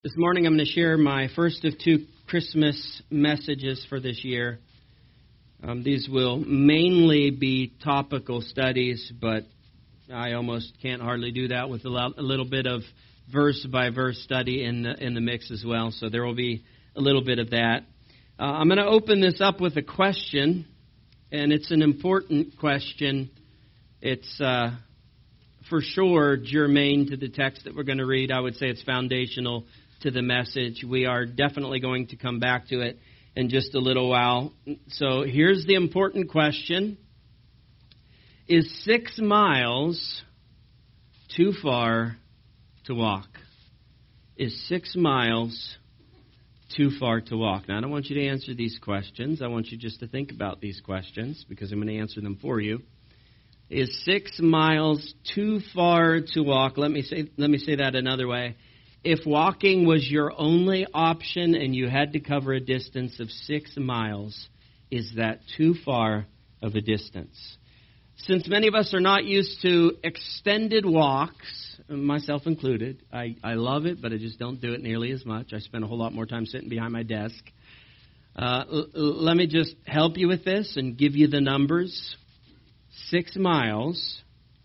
This morning I'm going to share my first of two Christmas messages for this year. These will mainly be topical studies, but I almost can't hardly do that with a little bit of verse-by-verse study in the mix as well, so there will be a little bit of that. I'm going to open this up with a question, and it's an important question. It's for sure germane to the text that we're going to read. I would say it's foundational to the message. We are definitely going to come back to it in just a little while. So here's the important question. Is 6 miles too far to walk? Is 6 miles too far to walk? Now, I don't want you to answer these questions. I want you just to think about these questions because I'm going to answer them for you. Is 6 miles too far to walk? Let me say that another way. If walking was your only option and you had to cover a distance of 6 miles, is that too far of a distance? Since many of us are not used to extended walks, myself included, I love it, but I just don't do it nearly as much. I spend a whole lot more time sitting behind my desk. Let me just help you with this and give you the numbers. 6 miles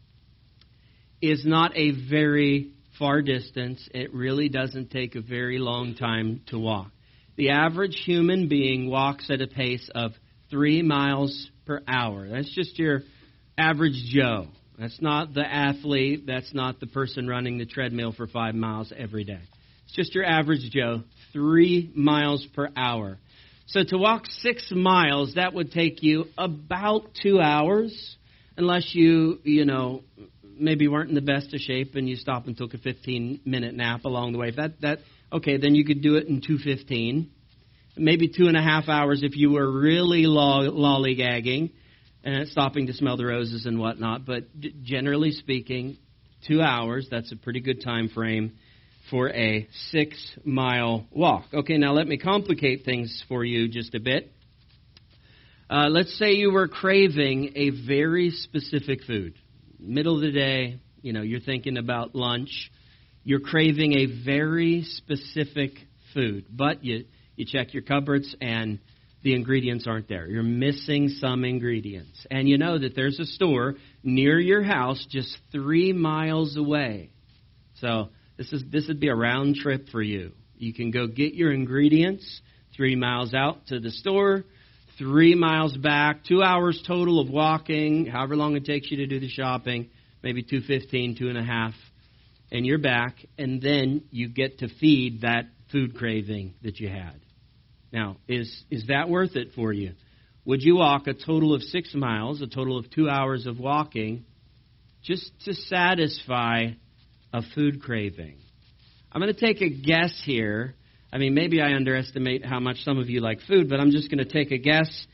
is not a very far distance. It really doesn't take a very long time to walk. The average human being walks at a pace of 3 miles per hour. That's just your average Joe. That's not the athlete. That's not the person running the treadmill for 5 miles every day. It's just your average Joe, 3 miles per hour. So to walk 6 miles, that would take you about 2 hours, unless you maybe weren't in the best of shape and you stopped and took a 15-minute nap along the way. Okay, then you could do it in 2:15. Maybe 2.5 hours if you were really lollygagging and stopping to smell the roses and whatnot. But generally speaking, 2 hours, that's a pretty good time frame for a 6-mile walk. Okay, now let me complicate things for you just a bit. Let's say you were craving a very specific food. Middle of the day, you're thinking about lunch. You're craving a very specific food, but you check your cupboards and the ingredients aren't there. You're missing some ingredients. And you know that there's a store near your house just 3 miles away. So this would be a round trip for you. You can go get your ingredients 3 miles out to the store, 3 miles back, 2 hours total of walking, however long it takes you to do the shopping, maybe 2:15, 2.5, and you're back, and then you get to feed that food craving that you had. Now, is that worth it for you? Would you walk a total of 6 miles, a total of 2 hours of walking, just to satisfy a food craving? I'm going to take a guess here. Maybe I underestimate how much some of you like food, but I'm just going to take a guess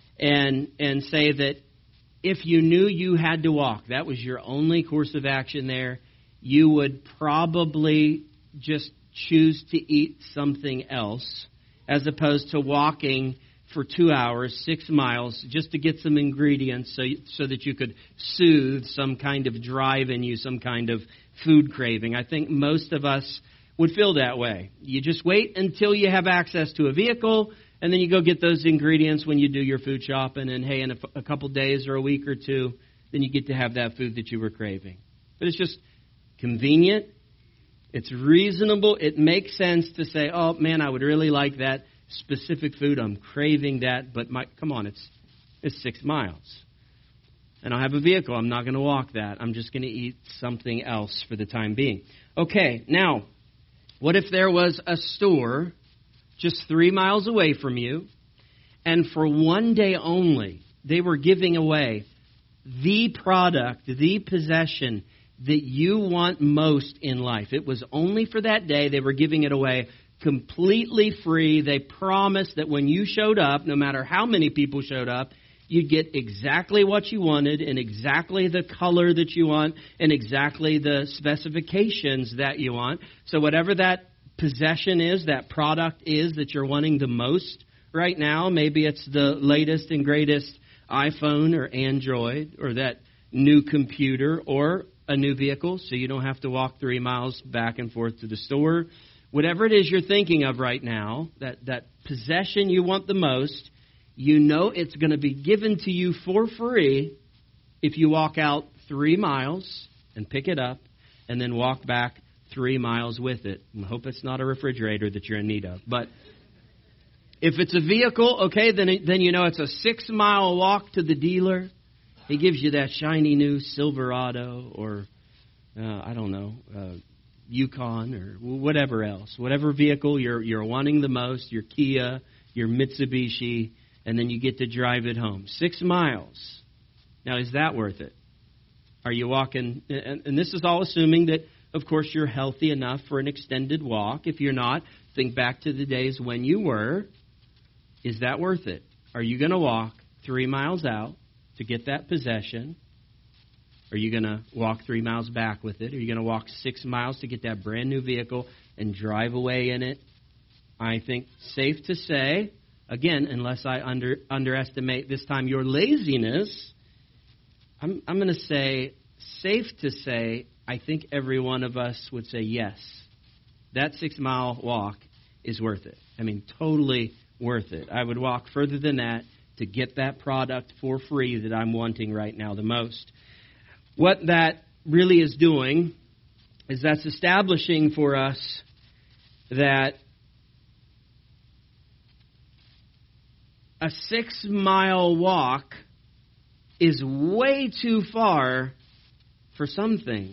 and say that if you knew you had to walk, that was your only course of action there, you would probably just choose to eat something else as opposed to walking for 2 hours, 6 miles, just to get some ingredients so that you could soothe some kind of drive in you, some kind of food craving. I think most of us would feel that way. You just wait until you have access to a vehicle, and then you go get those ingredients when you do your food shopping, and hey, in a couple days or a week or two, then you get to have that food that you were craving. But it's just convenient. It's reasonable. It makes sense to say, oh, man, I would really like that specific food. I'm craving that, but come on, it's 6 miles. And I have a vehicle. I'm not going to walk that. I'm just going to eat something else for the time being. Okay, now, what if there was a store just 3 miles away from you, and for one day only, they were giving away the product, the possession that you want most in life? It was only for that day. They were giving it away completely free. They promised that when you showed up, no matter how many people showed up, you'd get exactly what you wanted in exactly the color that you want and exactly the specifications that you want. So whatever that possession is, that product is that you're wanting the most right now, maybe it's the latest and greatest iPhone or Android or that new computer or a new vehicle so you don't have to walk 3 miles back and forth to the store. whatever it is you're thinking of right now, that possession you want the most, you know it's going to be given to you for free if you walk out 3 miles and pick it up and then walk back 3 miles with it. I hope it's not a refrigerator that you're in need of. But if it's a vehicle, okay, then you know it's a 6-mile walk to the dealer. He gives you that shiny new Silverado or, Yukon or whatever else. Whatever vehicle you're wanting the most, your Kia, your Mitsubishi, and then you get to drive it home. 6 miles. Now, is that worth it? Are you walking, and this is all assuming that, of course, you're healthy enough for an extended walk. If you're not, think back to the days when you were. Is that worth it? Are you going to walk 3 miles out to get that possession? Are you going to walk 3 miles back with it? Are you going to walk 6 miles to get that brand new vehicle and drive away in it? I think safe to say, again, unless I underestimate this time your laziness, I'm going to say, safe to say, I think every one of us would say yes. That 6-mile walk is worth it. I mean, totally worth it. I would walk further than that to get that product for free that I'm wanting right now the most. What that really is doing is that's establishing for us that a 6-mile walk is way too far for some things,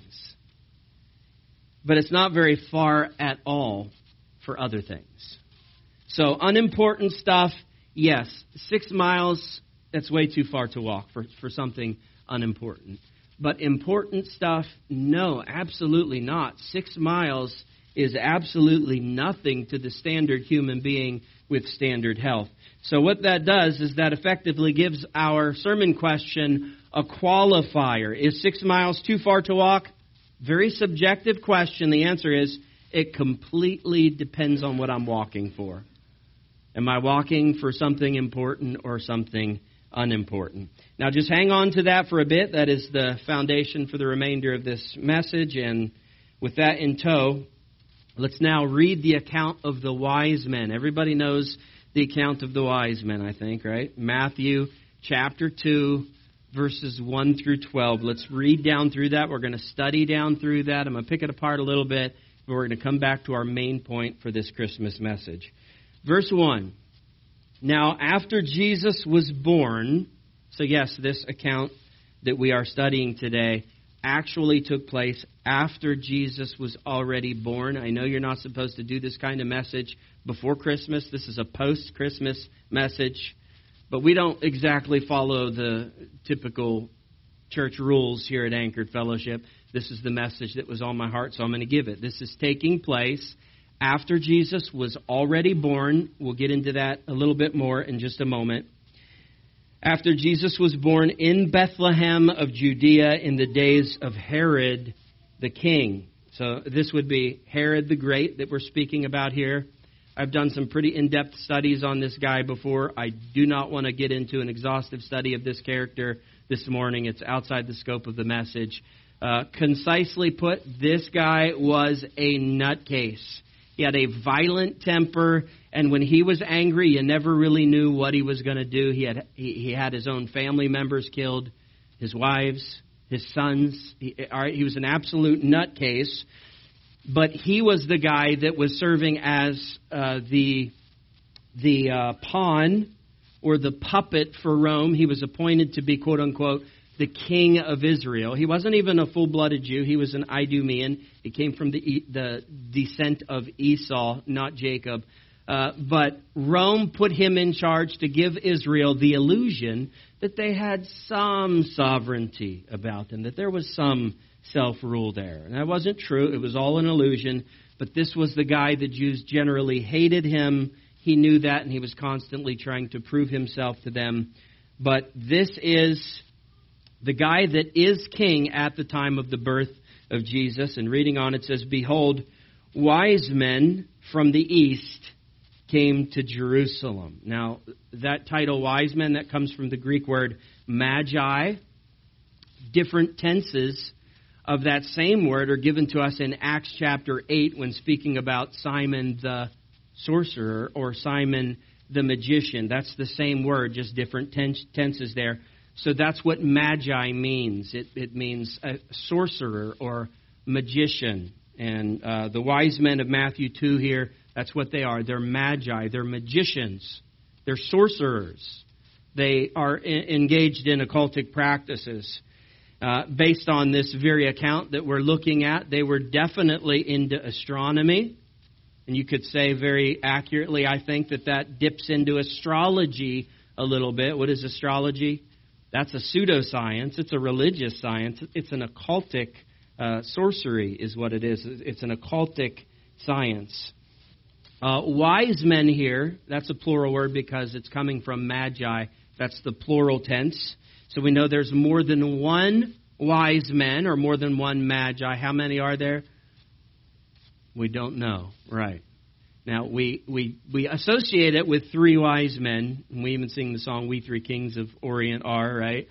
but it's not very far at all for other things. So unimportant stuff, yes. 6 miles, that's way too far to walk for something unimportant. But important stuff, no, absolutely not. 6 miles is absolutely nothing to the standard human being with standard health. So what that does is that effectively gives our sermon question a qualifier. Is 6 miles too far to walk? Very subjective question. The answer is it completely depends on what I'm walking for. Am I walking for something important or something unimportant? Now just hang on to that for a bit. That is the foundation for the remainder of this message. And with that in tow, let's now read the account of the wise men. Everybody knows the account of the wise men, I think, right? Matthew chapter 2, verses 1 through 12. Let's read down through that. We're going to study down through that. I'm going to pick it apart a little bit, but we're going to come back to our main point for this Christmas message. Verse 1. Now, after Jesus was born, so yes, this account that we are studying today actually took place after Jesus was already born. I know you're not supposed to do this kind of message before Christmas. This is a post-Christmas message. But we don't exactly follow the typical church rules here at Anchored Fellowship. This is the message that was on my heart, so I'm going to give it. This is taking place after Jesus was already born. We'll get into that a little bit more in just a moment. After Jesus was born in Bethlehem of Judea in the days of Herod the king. So this would be Herod the Great that we're speaking about here. I've done some pretty in-depth studies on this guy before. I do not want to get into an exhaustive study of this character this morning. It's outside the scope of the message. Concisely put, this guy was a nutcase. He had a violent temper, and when he was angry, you never really knew what he was going to do. He had his own family members killed, his wives, his sons. He was an absolute nutcase. But he was the guy that was serving as the pawn or the puppet for Rome. He was appointed to be, quote unquote, the king of Israel. He wasn't even a full-blooded Jew. He was an Idumean. He came from the descent of Esau, not Jacob. But Rome put him in charge to give Israel the illusion that they had some sovereignty about them, that there was some self-rule there. And that wasn't true. It was all an illusion. But this was the guy the Jews generally hated him. He knew that, and he was constantly trying to prove himself to them. But this is the guy that is king at the time of the birth of Jesus. And reading on, it says, "Behold, wise men from the east came to Jerusalem." Now, that title, wise men, that comes from the Greek word magi. Different tenses of that same word are given to us in Acts chapter 8 when speaking about Simon the sorcerer or Simon the magician. That's the same word, just different tenses there. So that's what magi means. It means a sorcerer or magician. And the wise men of Matthew 2 here, that's what they are. They're magi. They're magicians. They're sorcerers. They are engaged in occultic practices. Based on this very account that we're looking at, they were definitely into astronomy. And you could say very accurately, I think, that dips into astrology a little bit. What is astrology? That's a pseudoscience. It's a religious science. It's an occultic sorcery is what it is. It's an occultic science. Wise men here, that's a plural word because it's coming from magi. That's the plural tense. So we know there's more than one wise men or more than one magi. How many are there? We don't know. Right. Now, we associate it with three wise men. And we even sing the song, We Three Kings of Orient Are, right?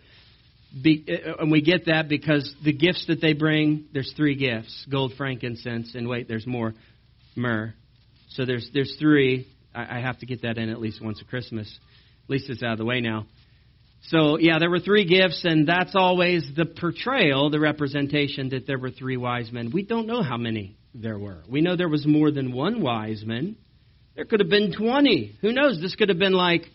And we get that because the gifts that they bring, there's three gifts. Gold, frankincense, and wait, there's more. Myrrh. So there's three. I have to get that in at least once a Christmas. At least it's out of the way now. So, yeah, there were three gifts, and that's always the portrayal, the representation that there were three wise men. We don't know how many there were. We know there was more than one wise man. There could have been 20. Who knows? This could have been like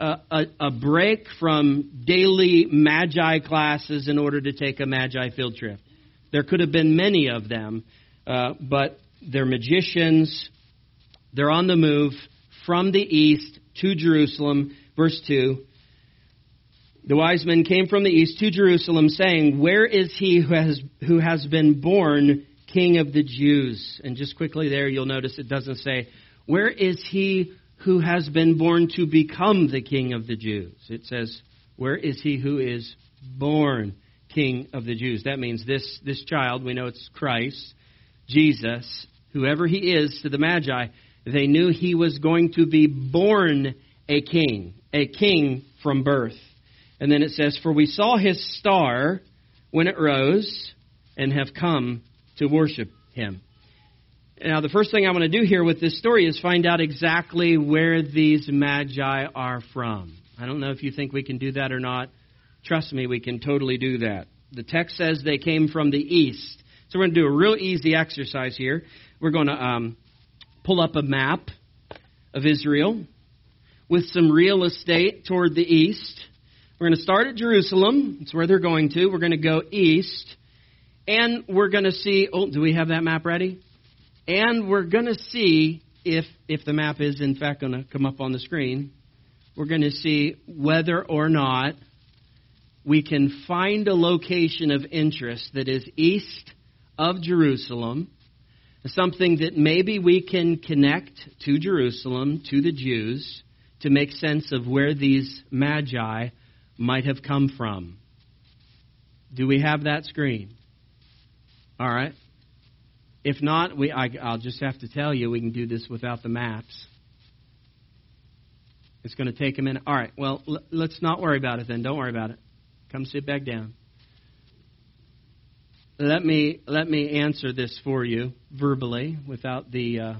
a break from daily magi classes in order to take a magi field trip. There could have been many of them, but they're magicians. They're on the move from the east to Jerusalem. Verse 2. The wise men came from the east to Jerusalem, saying, "Where is he who has been born King of the Jews?" And just quickly there, you'll notice it doesn't say, "Where is he who has been born to become the King of the Jews?" It says, "Where is he who is born King of the Jews?" That means this child, we know it's Christ, Jesus, whoever he is to the Magi, they knew he was going to be born a king from birth. And then it says, "For we saw his star when it rose and have come to worship him." Now, the first thing I want to do here with this story is find out exactly where these magi are from. I don't know if you think we can do that or not. Trust me, we can totally do that. The text says they came from the east. So we're going to do a real easy exercise here. We're going to pull up a map of Israel with some real estate toward the east. We're going to start at Jerusalem. That's where they're going to. We're going to go east. And we're going to see... Oh, do we have that map ready? And we're going to see if the map is, in fact, going to come up on the screen. We're going to see whether or not we can find a location of interest that is east of Jerusalem, something that maybe we can connect to Jerusalem, to the Jews, to make sense of where these magi might have come from. Do we have that screen? All right. If not, I'll just have to tell you we can do this without the maps. It's going to take a minute. All right. Well, let's not worry about it then. Don't worry about it. Come sit back down. Let me answer this for you verbally without the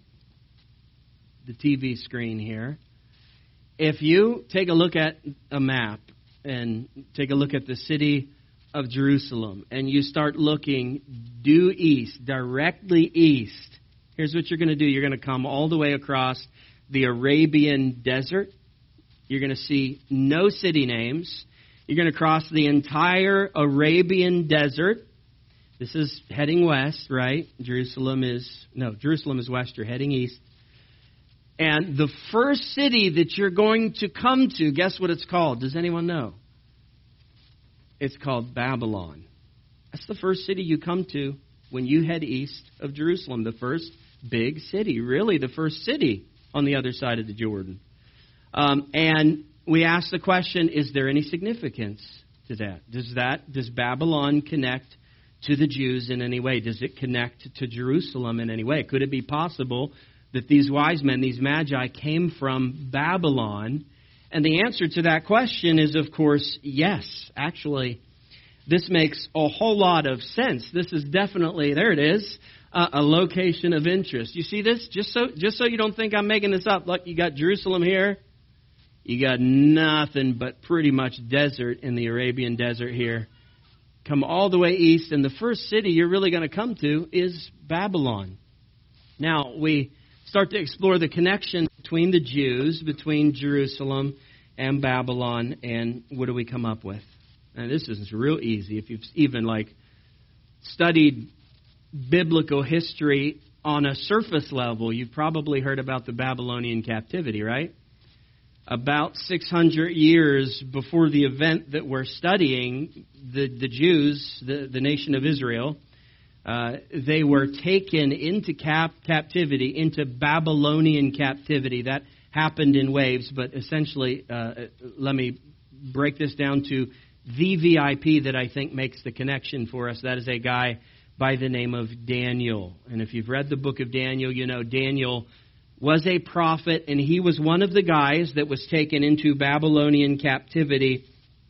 TV screen here. If you take a look at a map and take a look at the city of Jerusalem and you start looking due east, directly east, here's what you're going to do. You're going to come all the way across the Arabian desert. You're going to see no city names. You're going to cross the entire Arabian desert. This is heading west, right? Jerusalem is west. You're heading east. And the first city that you're going to come to, guess what it's called? Does anyone know? It's called Babylon. That's the first city you come to when you head east of Jerusalem. The first big city, really the first city on the other side of the Jordan. And we ask the question, is there any significance to that? Does Babylon connect to the Jews in any way? Does it connect to Jerusalem in any way? Could it be possible that these wise men, these magi, came from Babylon? And the answer to that question is, of course, yes. Actually, this makes a whole lot of sense. This is definitely, there it is, a location of interest. You see this? Just so you don't think I'm making this up. Look, you got Jerusalem here. You got nothing but pretty much desert in the Arabian desert here. Come all the way east, and the first city you're really going to come to is Babylon. Now, we start to explore the connection between the Jews, between Jerusalem and Babylon, and what do we come up with? And this is real easy. If you've even studied biblical history on a surface level, you've probably heard about the Babylonian captivity, right? About 600 years before the event that we're studying, the Jews, the nation of Israel, they were taken into captivity, into Babylonian captivity. That happened in waves, but essentially, let me break this down to the VIP that I think makes the connection for us. That is a guy by the name of Daniel. And if you've read the book of Daniel, you know Daniel was a prophet, and he was one of the guys that was taken into Babylonian captivity.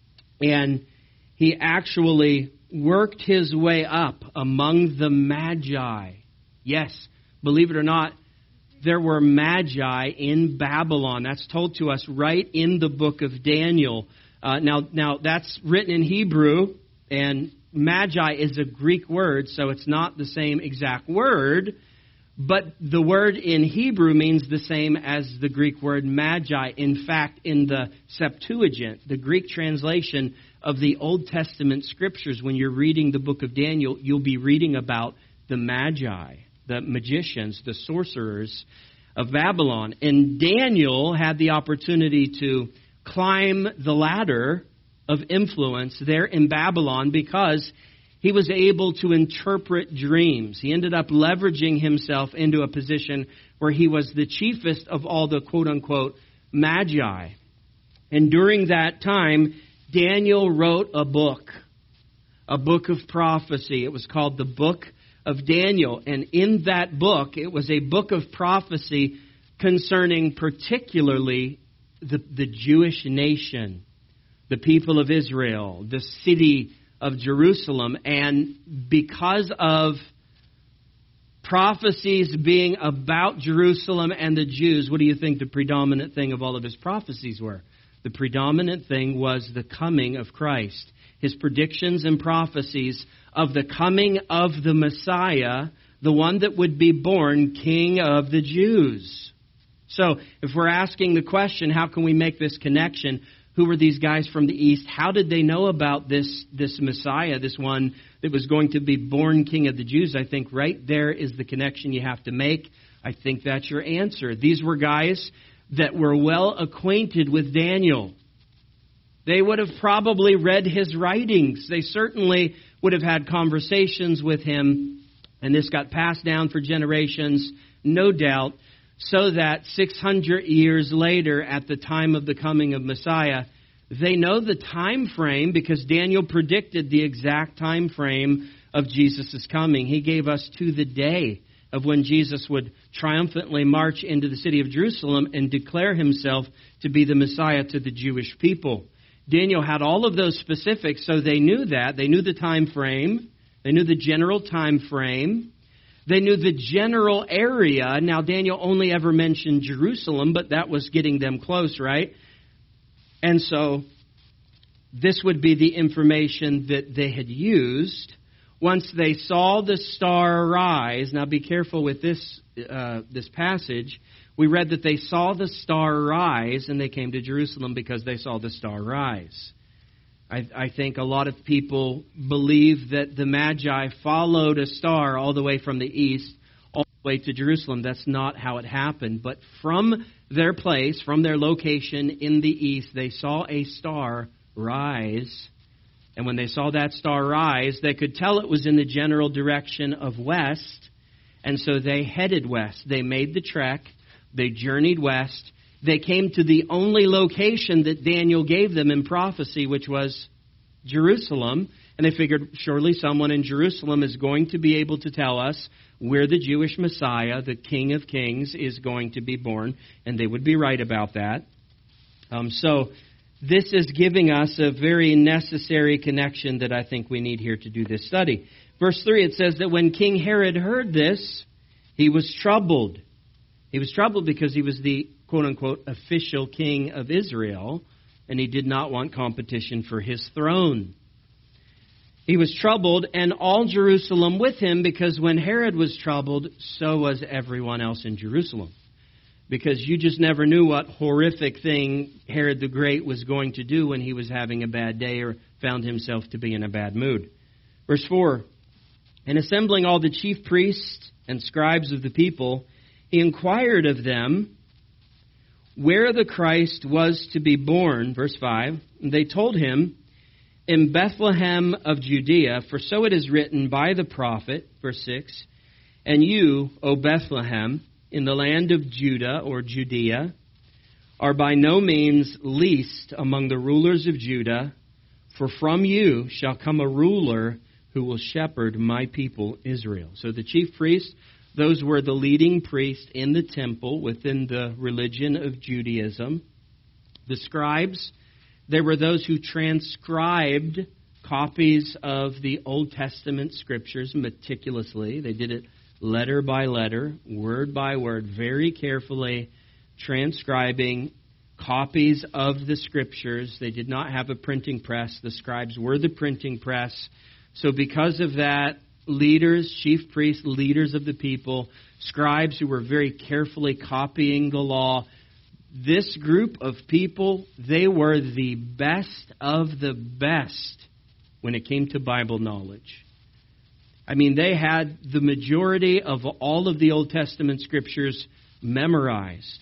And he actually worked his way up among the Magi. Yes, believe it or not, there were Magi in Babylon. That's told to us right in the book of Daniel. Now that's written in Hebrew, and Magi is a Greek word, so it's not the same exact word, but the word in Hebrew means the same as the Greek word Magi. In fact, in the Septuagint, the Greek translation of the Old Testament scriptures, when you're reading the book of Daniel, you'll be reading about the Magi, the magicians, the sorcerers of Babylon. And Daniel had the opportunity to climb the ladder of influence there in Babylon because he was able to interpret dreams. He ended up leveraging himself into a position where he was the chiefest of all the quote-unquote Magi. And during that time, Daniel wrote a book of prophecy. It was called the Book of Daniel. And in that book, it was a book of prophecy concerning particularly the Jewish nation, the people of Israel, the city of Jerusalem. And because of prophecies being about Jerusalem and the Jews, what do you think the predominant thing of all of his prophecies were? The predominant thing was the coming of Christ. His predictions and prophecies of the coming of the Messiah, the one that would be born King of the Jews. So if we're asking the question, how can we make this connection? Who were these guys from the East? How did they know about this Messiah, this one that was going to be born King of the Jews? I think right there is the connection you have to make. I think that's your answer. These were guys that were well acquainted with Daniel. They would have probably read his writings. They certainly would have had conversations with him. And this got passed down for generations, no doubt, so that 600 years later, at the time of the coming of Messiah, they know the time frame because Daniel predicted the exact time frame of Jesus' coming. He gave us to the day of when Jesus would triumphantly march into the city of Jerusalem and declare himself to be the Messiah to the Jewish people. Daniel had all of those specifics, so they knew that. They knew the time frame. They knew the general time frame. They knew the general area. Now, Daniel only ever mentioned Jerusalem, but that was getting them close, right? And so this would be the information that they had used. Once they saw the star rise, now be careful with this passage. We read that they saw the star rise and they came to Jerusalem because they saw the star rise. I think a lot of people believe that the Magi followed a star all the way from the east, all the way to Jerusalem. That's not how it happened. But from their place, from their location in the east, they saw a star rise. And when they saw that star rise, they could tell it was in the general direction of west. And so they headed west. They made the trek. They journeyed west. They came to the only location that Daniel gave them in prophecy, which was Jerusalem. And they figured, surely someone in Jerusalem is going to be able to tell us where the Jewish Messiah, the King of Kings, is going to be born. And they would be right about that. So this is giving us a very necessary connection that I think we need here to do this study. Verse 3, it says that when King Herod heard this, he was troubled. He was troubled because he was the quote-unquote official king of Israel, and he did not want competition for his throne. He was troubled, and all Jerusalem with him, because when Herod was troubled, so was everyone else in Jerusalem. Because you just never knew what horrific thing Herod the Great was going to do when he was having a bad day or found himself to be in a bad mood. Verse 4, and assembling all the chief priests and scribes of the people, he inquired of them where the Christ was to be born. Verse 5, and they told him, in Bethlehem of Judea, for so it is written by the prophet, verse 6, and you, O Bethlehem, in the land of Judah or Judea, are by no means least among the rulers of Judah, for from you shall come a ruler who will shepherd my people Israel. So the chief priests, those were the leading priests in the temple within the religion of Judaism. The scribes, they were those who transcribed copies of the Old Testament scriptures meticulously. They did it letter by letter, word by word, very carefully transcribing copies of the scriptures. They did not have a printing press. The scribes were the printing press. So because of that, leaders, chief priests, leaders of the people, scribes who were very carefully copying the law, this group of people, they were the best of the best when it came to Bible knowledge. I mean, they had the majority of all of the Old Testament scriptures memorized.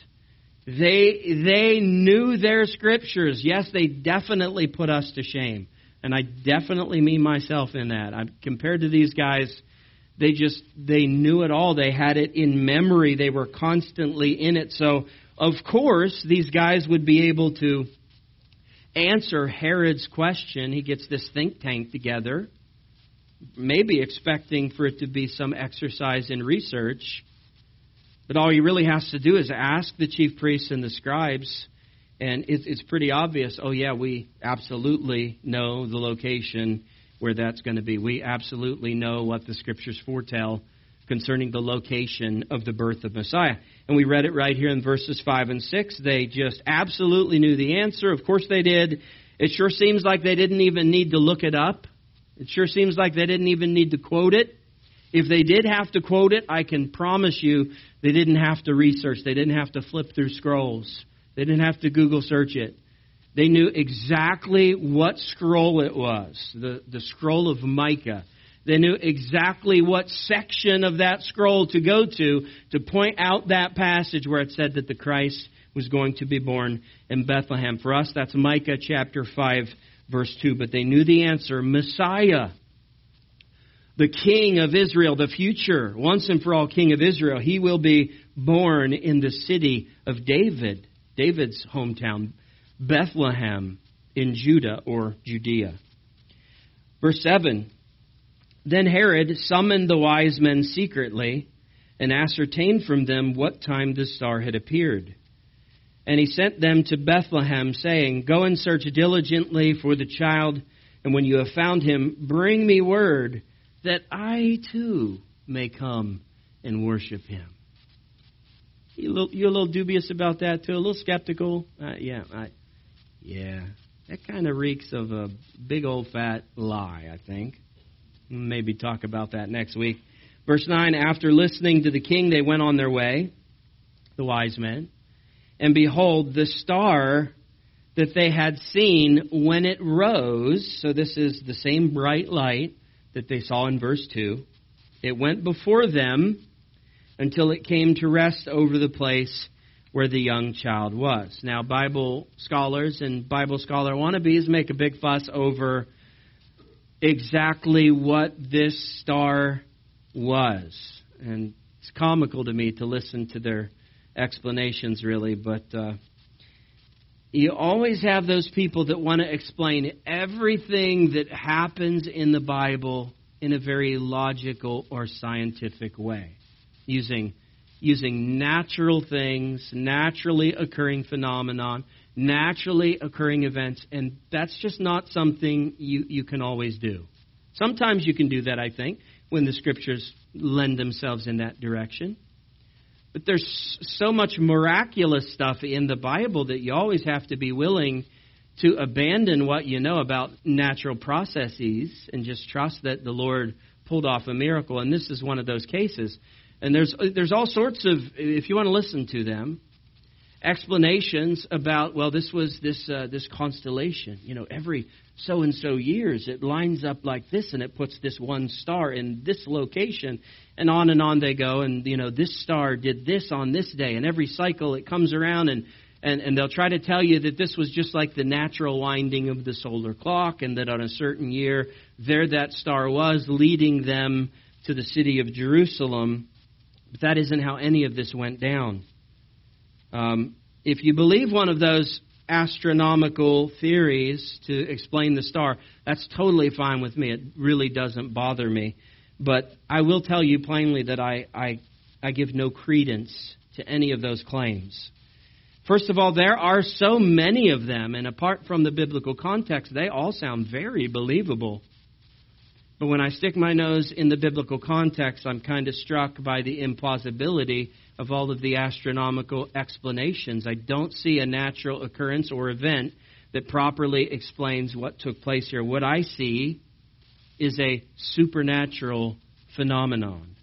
They knew their scriptures. Yes, they definitely put us to shame. And I definitely mean myself in that. Compared to these guys, they knew it all. They had it in memory. They were constantly in it. So, of course, these guys would be able to answer Herod's question. He gets this think tank together, maybe expecting for it to be some exercise in research. But all he really has to do is ask the chief priests and the scribes, and it's pretty obvious, oh yeah, we absolutely know the location where that's going to be. We absolutely know what the scriptures foretell concerning the location of the birth of Messiah. And we read it right here in verses 5 and 6. They just absolutely knew the answer. Of course they did. It sure seems like they didn't even need to look it up. It sure seems like they didn't even need to quote it. If they did have to quote it, I can promise you they didn't have to research. They didn't have to flip through scrolls. They didn't have to Google search it. They knew exactly what scroll it was, the scroll of Micah. They knew exactly what section of that scroll to go to point out that passage where it said that the Christ was going to be born in Bethlehem. For us, that's Micah chapter 5, verse 2. But they knew the answer, Messiah, the King of Israel, the future, once and for all King of Israel. He will be born in the city of David, David's hometown, Bethlehem in Judah or Judea. Verse 7, then Herod summoned the wise men secretly and ascertained from them what time the star had appeared. And he sent them to Bethlehem, saying, go and search diligently for the child, and when you have found him, bring me word that I too may come and worship him. You a little dubious about that too? A little skeptical? Yeah, that kind of reeks of a big old fat lie, I think. Maybe talk about that next week. Verse 9, after listening to the king, they went on their way, the wise men. And behold, the star that they had seen when it rose, so this is the same bright light that they saw in verse 2, it went before them until it came to rest over the place where the young child was. Now, Bible scholars and Bible scholar wannabes make a big fuss over exactly what this star was. And it's comical to me to listen to their explanations, really, but you always have those people that want to explain everything that happens in the Bible in a very logical or scientific way, using natural things, naturally occurring phenomenon, naturally occurring events, and that's just not something you can always do. Sometimes you can do that, I think, when the Scriptures lend themselves in that direction. But there's so much miraculous stuff in the Bible that you always have to be willing to abandon what you know about natural processes and just trust that the Lord pulled off a miracle. And this is one of those cases. And there's all sorts of, if you want to listen to them, explanations about, well, this was this constellation. You know, every so-and-so years it lines up like this, and it puts this one star in this location, and on they go. And, you know, this star did this on this day, and every cycle it comes around, and they'll try to tell you that this was just like the natural winding of the solar clock, and that on a certain year, there that star was, leading them to the city of Jerusalem. But that isn't how any of this went down. If you believe one of those astronomical theories to explain the star, that's totally fine with me. It really doesn't bother me. But I will tell you plainly that I give no credence to any of those claims. First of all, there are so many of them, and apart from the biblical context, they all sound very believable. But when I stick my nose in the biblical context, I'm kind of struck by the implausibility of all of the astronomical explanations. I don't see a natural occurrence or event that properly explains what took place here. What I see is a supernatural phenomenon.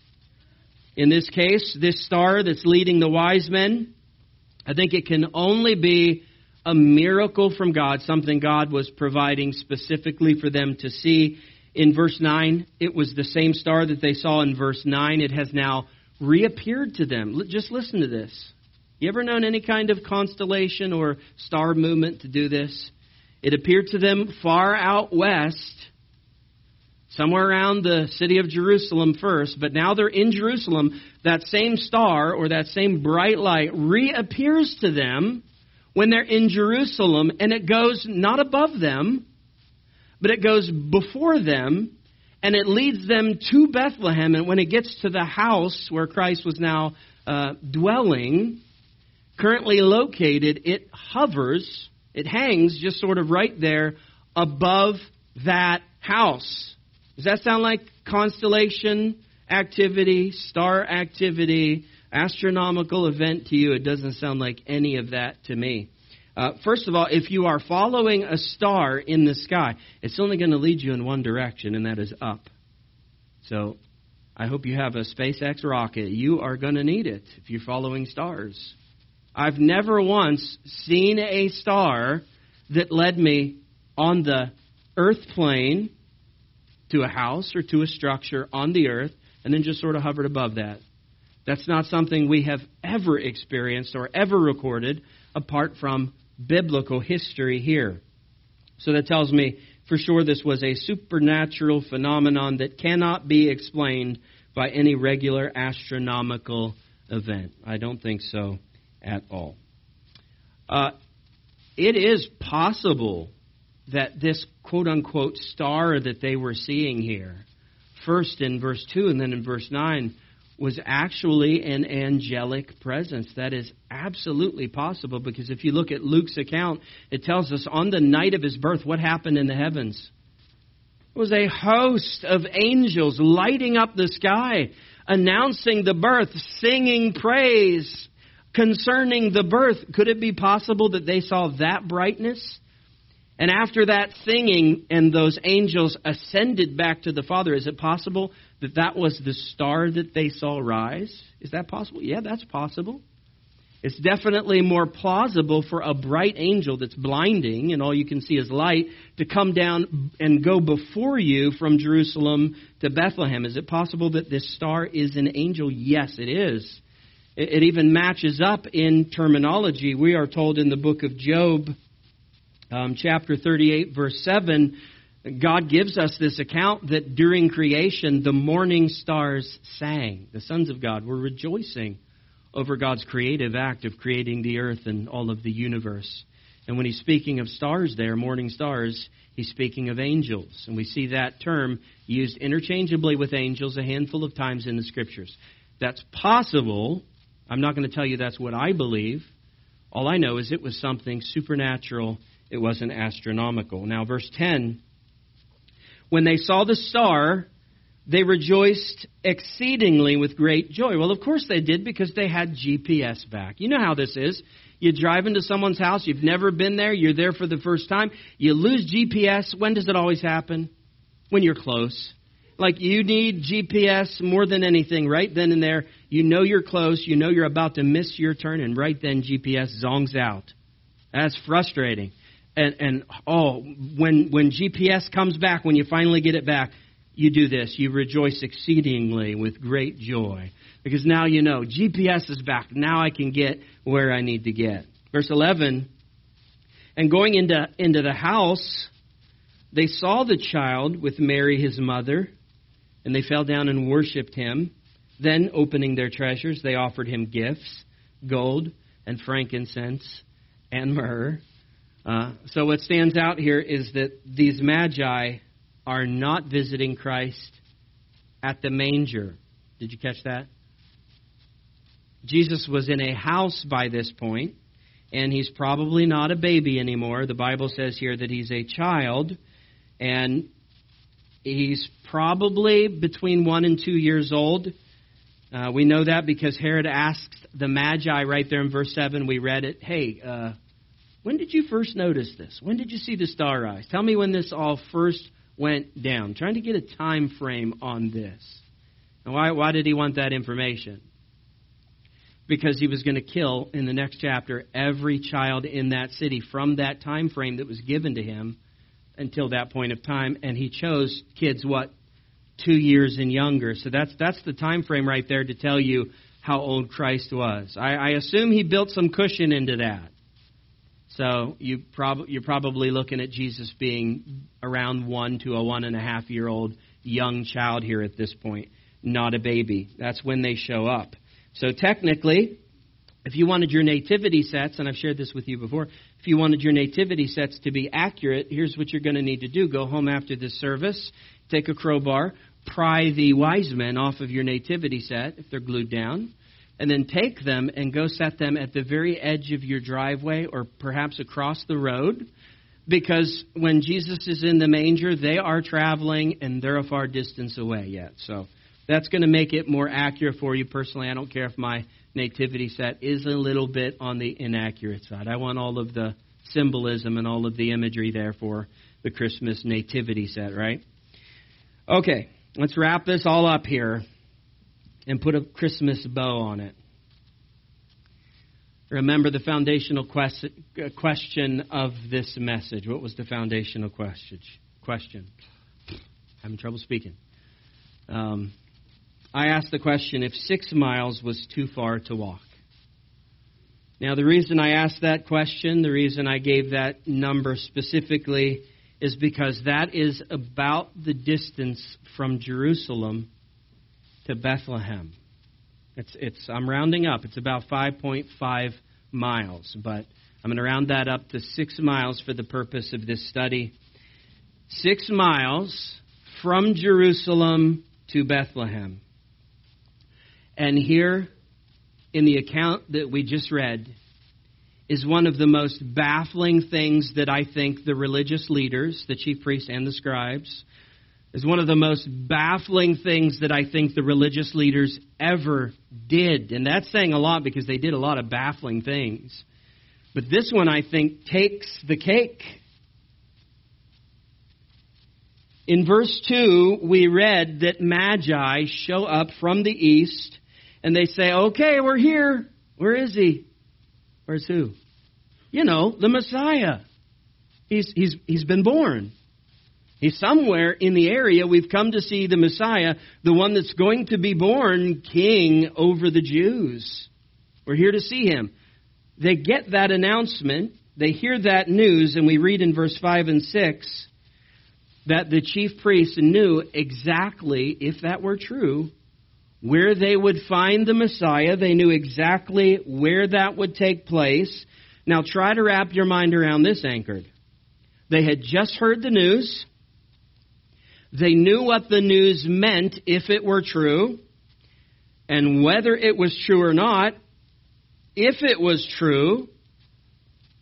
In this case, this star that's leading the wise men, I think it can only be a miracle from God, something God was providing specifically for them to see. In verse 9, it was the same star that they saw in verse 9. It has now reappeared to them. Just listen to this. You ever known any kind of constellation or star movement to do this? It appeared to them far out west, somewhere around the city of Jerusalem first, but now they're in Jerusalem. That same star or that same bright light reappears to them when they're in Jerusalem, and it goes not above them, but it goes before them, and it leads them to Bethlehem. And when it gets to the house where Christ was now dwelling, currently located, it hovers, it hangs just sort of right there above that house. Does that sound like constellation activity, star activity, astronomical event to you? It doesn't sound like any of that to me. First of all, if you are following a star in the sky, it's only going to lead you in one direction, and that is up. So I hope you have a SpaceX rocket. You are going to need it if you're following stars. I've never once seen a star that led me on the earth plane to a house or to a structure on the earth and then just sort of hovered above that. That's not something we have ever experienced or ever recorded apart from biblical history here. So that tells me for sure this was a supernatural phenomenon that cannot be explained by any regular astronomical event. I don't think so at all. It is possible that this quote-unquote star that they were seeing here, first in verse 2 and then in verse 9, was actually an angelic presence. That is absolutely possible, because if you look at Luke's account, it tells us on the night of his birth, what happened in the heavens? It was a host of angels lighting up the sky, announcing the birth, singing praise concerning the birth. Could it be possible that they saw that brightness? And after that singing and those angels ascended back to the Father, is it possible that that was the star that they saw rise? Is that possible? Yeah, that's possible. It's definitely more plausible for a bright angel that's blinding and all you can see is light to come down and go before you from Jerusalem to Bethlehem. Is it possible that this star is an angel? Yes, it is. It even matches up in terminology. We are told in the book of Job, chapter 38, verse 7, God gives us this account that during creation, the morning stars sang. The sons of God were rejoicing over God's creative act of creating the earth and all of the universe. And when he's speaking of stars there, morning stars, he's speaking of angels. And we see that term used interchangeably with angels a handful of times in the Scriptures. That's possible. I'm not going to tell you that's what I believe. All I know is it was something supernatural. It wasn't astronomical. Now, verse 10, when they saw the star, they rejoiced exceedingly with great joy. Well, of course they did, because they had GPS back. You know how this is. You drive into someone's house, you've never been there, you're there for the first time, you lose GPS. When does it always happen? When you're close. Like, you need GPS more than anything right then and there. You know you're close, you know you're about to miss your turn, and right then GPS zongs out. That's frustrating. And when GPS comes back, when you finally get it back, you do this. You rejoice exceedingly with great joy. Because now you know, GPS is back. Now I can get where I need to get. Verse 11, and going into the house, they saw the child with Mary his mother, and they fell down and worshipped him. Then, opening their treasures, they offered him gifts, gold and frankincense and myrrh. So what stands out here is that these magi are not visiting Christ at the manger. Did you catch that? Jesus was in a house by this point, and he's probably not a baby anymore. The Bible says here that he's a child, and he's probably between 1 and 2 years old. We know that because Herod asks the Magi right there in verse 7. We read it. Hey, when did you first notice this? When did you see the star rise? Tell me when this all first went down. Trying to get a time frame on this. And why did he want that information? Because he was going to kill, in the next chapter, every child in that city from that time frame that was given to him until that point of time. And he chose kids, 2 years and younger. So that's the time frame right there to tell you how old Christ was. I assume he built some cushion into that. So you're probably looking at Jesus being around 1 to a 1.5-year-old young child here at this point, not a baby. That's when they show up. So technically, if you wanted your nativity sets, and I've shared this with you before, if you wanted your nativity sets to be accurate, here's what you're going to need to do. Go home after this service, take a crowbar, pry the wise men off of your nativity set if they're glued down, and then take them and go set them at the very edge of your driveway or perhaps across the road, because when Jesus is in the manger, they are traveling and they're a far distance away yet. So that's going to make it more accurate for you personally. I don't care if my nativity set is a little bit on the inaccurate side. I want all of the symbolism and all of the imagery there for the Christmas nativity set, right? Okay, let's wrap this all up here and put a Christmas bow on it. Remember the foundational question of this message. What was the foundational question? Having trouble speaking. I asked the question if 6 miles was too far to walk. Now, the reason I asked that question, the reason I gave that number specifically, is because that is about the distance from Jerusalem to Bethlehem. I'm rounding up. It's about 5.5 miles, but I'm going to round that up to 6 miles for the purpose of this study. 6 miles from Jerusalem to Bethlehem. And here, in the account that we just read, is one of the most baffling things that I think the religious leaders, the chief priests and the scribes, is one of the most baffling things that I think the religious leaders ever did. And that's saying a lot because they did a lot of baffling things. But this one, I think, takes the cake. In verse 2, we read that Magi show up from the east, and they say, okay, we're here. Where is he? Where's who? You know, the Messiah. He's been born. He's somewhere in the area. We've come to see the Messiah, the one that's going to be born king over the Jews. We're here to see him. They get that announcement. They hear that news, and we read in verse 5 and 6 that the chief priests knew exactly, if that were true, where they would find the Messiah. They knew exactly where that would take place. Now try to wrap your mind around this, Anchored. They had just heard the news. They knew what the news meant if it were true. And whether it was true or not, if it was true,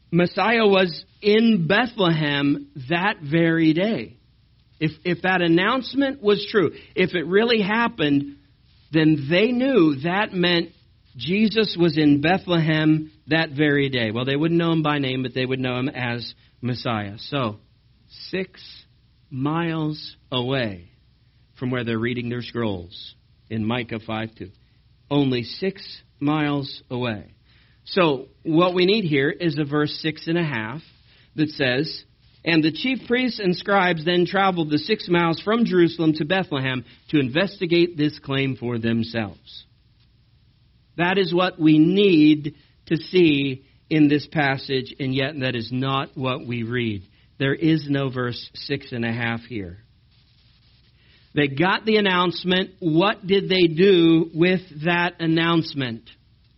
Messiah was in Bethlehem that very day. If that announcement was true, if it really happened, then they knew that meant Jesus was in Bethlehem that very day. Well, they wouldn't know him by name, but they would know him as Messiah. So, 6 miles away from where they're reading their scrolls in Micah 5:2. Only 6 miles away. So, what we need here is a verse 6.5 that says, "And the chief priests and scribes then traveled the 6 miles from Jerusalem to Bethlehem to investigate this claim for themselves." That is what we need to see in this passage, and yet that is not what we read. There is no verse 6.5 here. They got the announcement. What did they do with that announcement?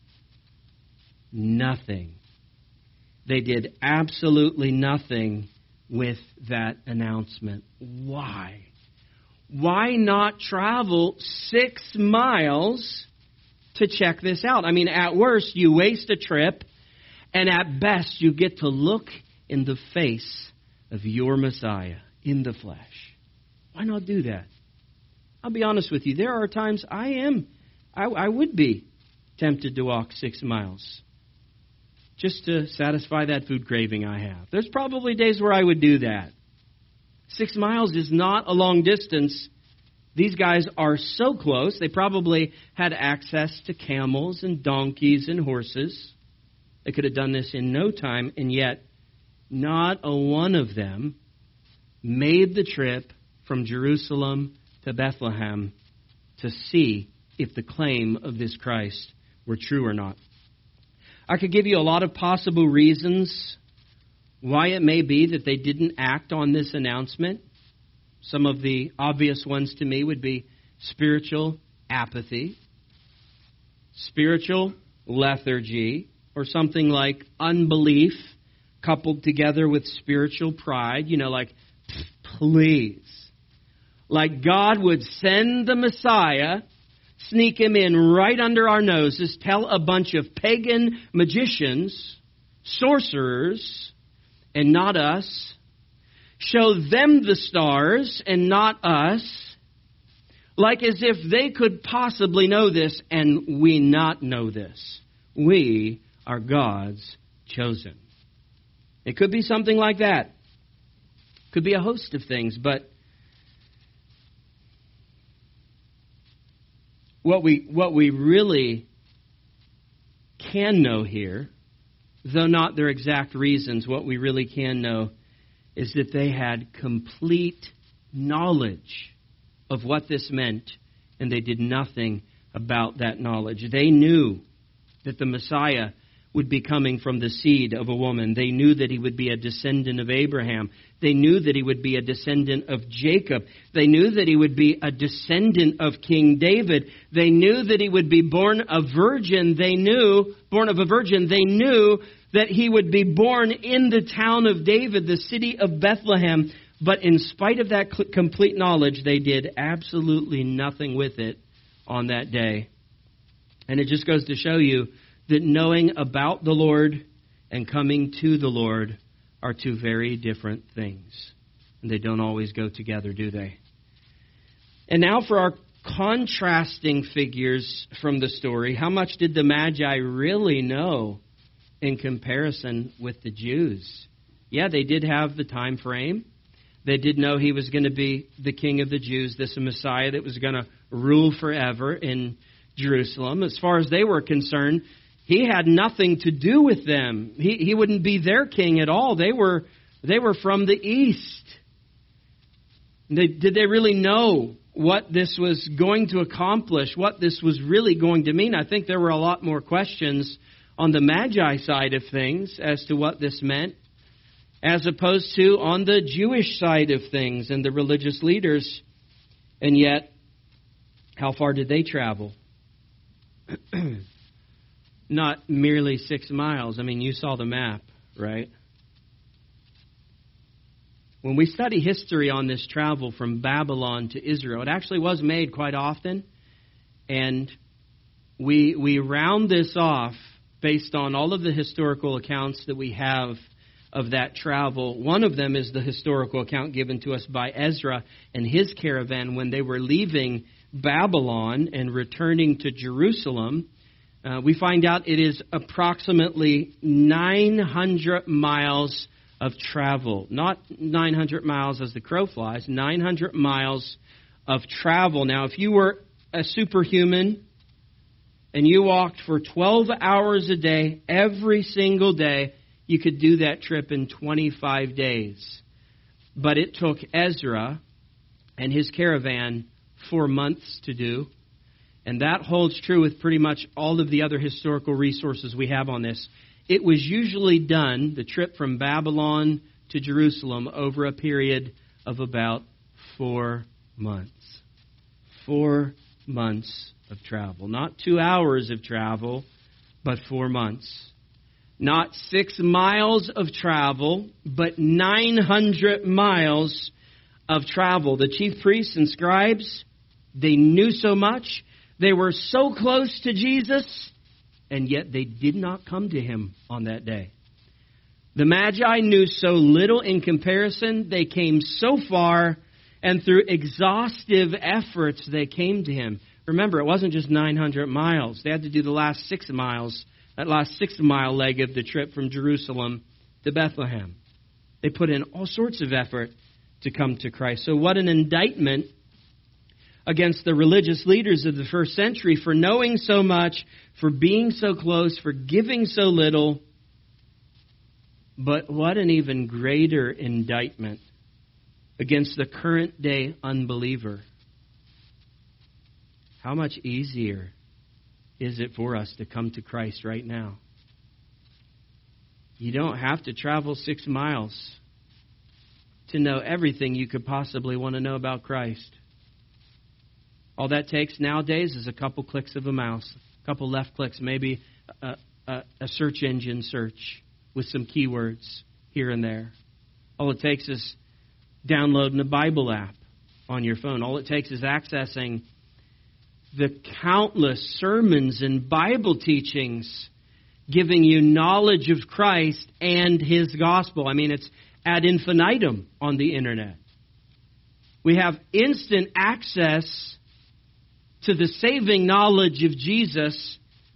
Nothing. They did absolutely nothing with that announcement. Why? Why not travel 6 miles to check this out? I mean, at worst, you waste a trip, and at best, you get to look in the face of your Messiah in the flesh. Why not do that? I'll be honest with you. There are times I would be tempted to walk 6 miles just to satisfy that food craving I have. There's probably days where I would do that. 6 miles is not a long distance. These guys are so close. They probably had access to camels and donkeys and horses. They could have done this in no time, and yet not a one of them made the trip from Jerusalem to Bethlehem to see if the claim of this Christ were true or not. I could give you a lot of possible reasons why it may be that they didn't act on this announcement. Some of the obvious ones to me would be spiritual apathy, spiritual lethargy, or something like unbelief coupled together with spiritual pride. You know, like, please. Like God would send the Messiah, sneak him in right under our noses, tell a bunch of pagan magicians, sorcerers, and not us, show them the stars and not us, like as if they could possibly know this and we not know this. We are God's chosen. It could be something like that. Could be a host of things, but what we really can know here, though not their exact reasons, what we really can know is that they had complete knowledge of what this meant, and they did nothing about that knowledge. They knew that the Messiah would be coming from the seed of a woman. They knew that he would be a descendant of Abraham. They knew that he would be a descendant of Jacob. They knew that he would be a descendant of King David. They knew that he would be born of a virgin. They knew that he would be born in the town of David, the city of Bethlehem. But in spite of that complete knowledge, they did absolutely nothing with it on that day. And it just goes to show you that knowing about the Lord and coming to the Lord are two very different things. And they don't always go together, do they? And now for our contrasting figures from the story. How much did the Magi really know in comparison with the Jews? Yeah, they did have the time frame. They did know he was going to be the king of the Jews, this Messiah that was going to rule forever in Jerusalem. As far as they were concerned, he had nothing to do with them. He wouldn't be their king at all. They were from the east. Did they really know what this was going to accomplish, what this was really going to mean? I think there were a lot more questions on the Magi side of things as to what this meant, as opposed to on the Jewish side of things and the religious leaders. And yet, how far did they travel? Not merely 6 miles. I mean, you saw the map, right? When we study history on this travel from Babylon to Israel, it actually was made quite often. And we round this off based on all of the historical accounts that we have of that travel. One of them is the historical account given to us by Ezra and his caravan when they were leaving Babylon and returning to Jerusalem. We find out it is approximately 900 miles of travel. Not 900 miles as the crow flies, 900 miles of travel. Now, if you were a superhuman and you walked for 12 hours a day, every single day, you could do that trip in 25 days. But it took Ezra and his caravan 4 months to do. And that holds true with pretty much all of the other historical resources we have on this. It was usually done, the trip from Babylon to Jerusalem, over a period of about 4 months. 4 months of travel. Not 2 hours of travel, but 4 months. Not 6 miles of travel, but 900 miles of travel. The chief priests and scribes, they knew so much. They were so close to Jesus, and yet they did not come to him on that day. The Magi knew so little in comparison. They came so far, and through exhaustive efforts, they came to him. Remember, it wasn't just 900 miles. They had to do the last 6 miles. That last 6-mile leg of the trip from Jerusalem to Bethlehem. They put in all sorts of effort to come to Christ. So what an indictment against the religious leaders of the first century for knowing so much, for being so close, for giving so little. But what an even greater indictment against the current day unbeliever. How much easier is it for us to come to Christ right now? You don't have to travel 6 miles to know everything you could possibly want to know about Christ. All that takes nowadays is a couple clicks of a mouse, a couple left clicks, maybe a search engine search with some keywords here and there. All it takes is downloading a Bible app on your phone. All it takes is accessing the countless sermons and Bible teachings giving you knowledge of Christ and His gospel. I mean, it's ad infinitum on the internet. We have instant access to the saving knowledge of Jesus.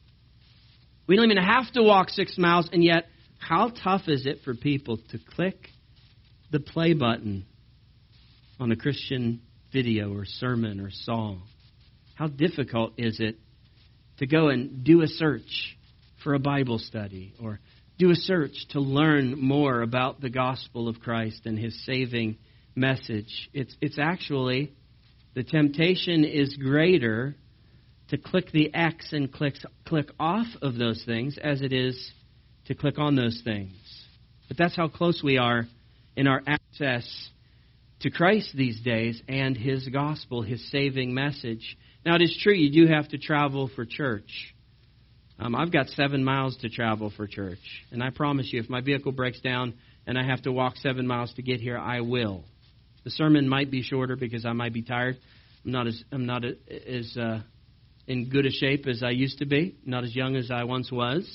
We don't even have to walk 6 miles, and yet, how tough is it for people to click the play button on a Christian video or sermon or song? How difficult is it to go and do a search for a Bible study or do a search to learn more about the gospel of Christ and His saving message? It's actually, the temptation is greater to click the X and click off of those things as it is to click on those things. But that's how close we are in our access to Christ these days and His gospel, His saving message. Now, it is true you do have to travel for church. I've got 7 miles to travel for church. And I promise you, if my vehicle breaks down and I have to walk 7 miles to get here, I will. The sermon might be shorter because I might be tired. I'm not as in good a shape as I used to be. Not as young as I once was.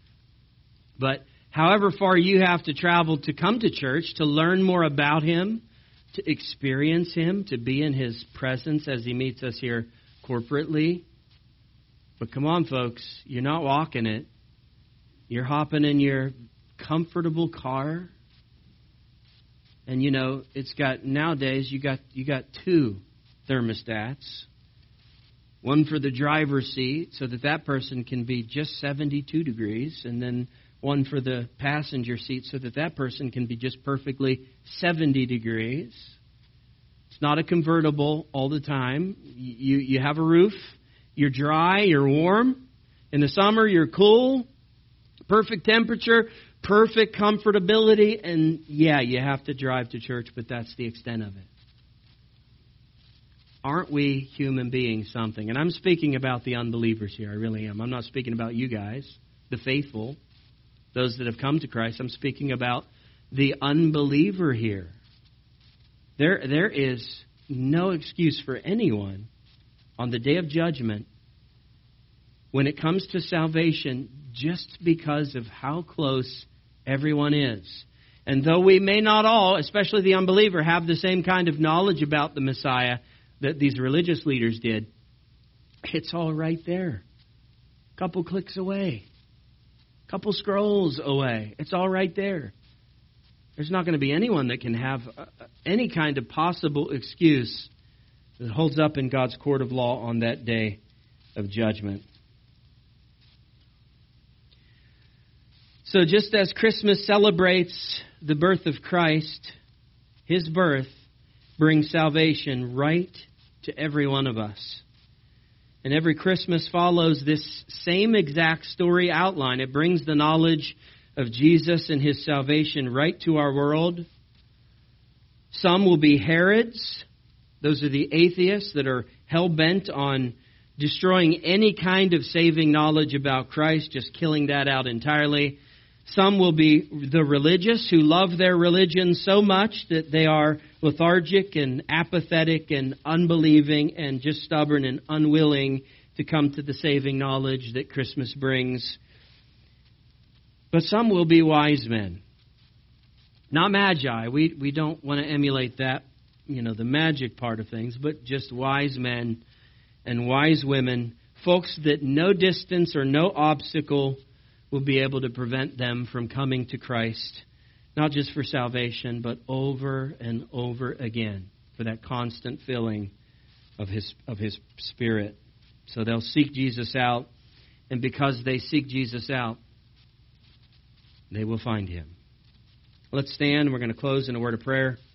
But however far you have to travel to come to church, to learn more about Him, to experience Him, to be in His presence as He meets us here corporately. But come on, folks, you're not walking it. You're hopping in your comfortable car. And you know, it's got, nowadays you got 2 thermostats. One for the driver's seat so that person can be just 72 degrees, and then one for the passenger seat so that person can be just perfectly 70 degrees. It's not a convertible all the time. You have a roof. You're dry. You're warm. In the summer, you're cool. Perfect temperature. Perfect comfortability. And yeah, you have to drive to church, but that's the extent of it. Aren't we human beings something? And I'm speaking about the unbelievers here. I really am. I'm not speaking about you guys, the faithful, those that have come to Christ. I'm speaking about the unbeliever here. There is no excuse for anyone on the day of judgment when it comes to salvation just because of how close everyone is. And though we may not all, especially the unbeliever, have the same kind of knowledge about the Messiah that these religious leaders did, it's all right there. A couple clicks away. A couple scrolls away. It's all right there. There's not going to be anyone that can have any kind of possible excuse that holds up in God's court of law on that day of judgment. So just as Christmas celebrates the birth of Christ, His birth brings salvation right to every one of us. And every Christmas follows this same exact story outline. It brings the knowledge of Jesus and His salvation right to our world. Some will be Herods. Those are the atheists that are hell-bent on destroying any kind of saving knowledge about Christ, just killing that out entirely. Some will be the religious who love their religion so much that they are lethargic and apathetic and unbelieving and just stubborn and unwilling to come to the saving knowledge that Christmas brings. But some will be wise men. Not magi. We don't want to emulate that, the magic part of things, but just wise men and wise women, folks that no distance or no obstacle will be able to prevent them from coming to Christ, not just for salvation, but over and over again for that constant filling of His Spirit. So they'll seek Jesus out, and because they seek Jesus out, they will find Him. Let's stand. We're going to close in a word of prayer.